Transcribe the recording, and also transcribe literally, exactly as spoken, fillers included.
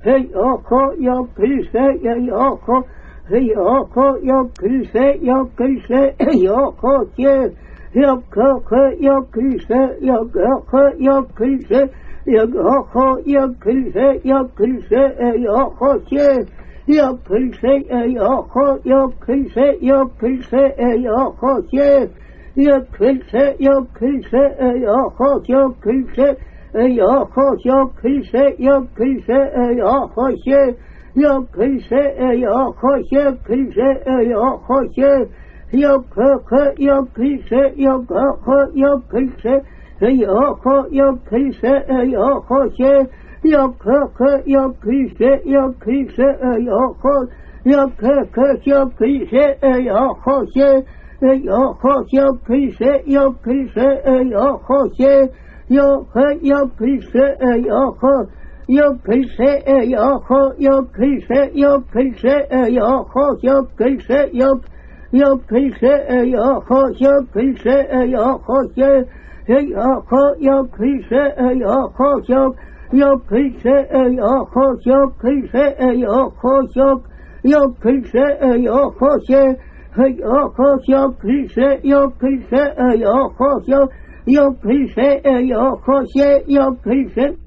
Hey oko yo krise yoko. Hey oko yo krise yo krise yoko ye. Yoko yo krise yoko yo krise yoko yo krise yo krise yoko ye. Yo krise yoko yo krise yo krise yoko ye. Yo krise yo krise yoko yo krise yoko yo krise yo krise yoko ye. Yo krise yoko yo krise yoko ye. Yo krise yo krise yoko yo krise yoko yo krise yoko ye. Yo krise yo krise yo krise yoko. Yo krise yo krise yoko ye. Yoko yo krise yo krise yoko ye. Yo yo krise yoko. Yo krise yoko yo krise yo krise yoko yo krise yo yo krise yoko yo krise yoko ye. Yoko yo krise yoko yo yo krise yoko yo krise yoko yo yo krise yoko ye. Yoko yo krise yo krise yoko yo yo krise yoko ye yo krise